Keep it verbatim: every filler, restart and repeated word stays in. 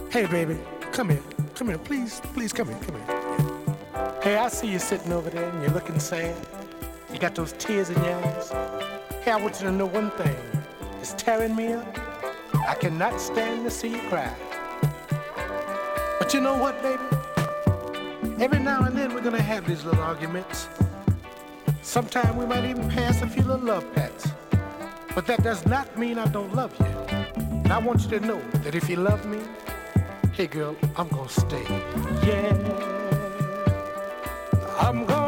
Hey, baby, come here. Come here, please, please come here, come here. Hey, I see you sitting over there and you're looking sad. You got those tears in your eyes. Hey, I want you to know one thing. It's tearing me up. I cannot stand to see you cry. But you know what, baby? Every now and then we're gonna have these little arguments. Sometime we might even pass a few little love pats. But that does not mean I don't love you. And I want you to know that if you love me, hey girl, I'm gonna stay. Yeah, I'm gonna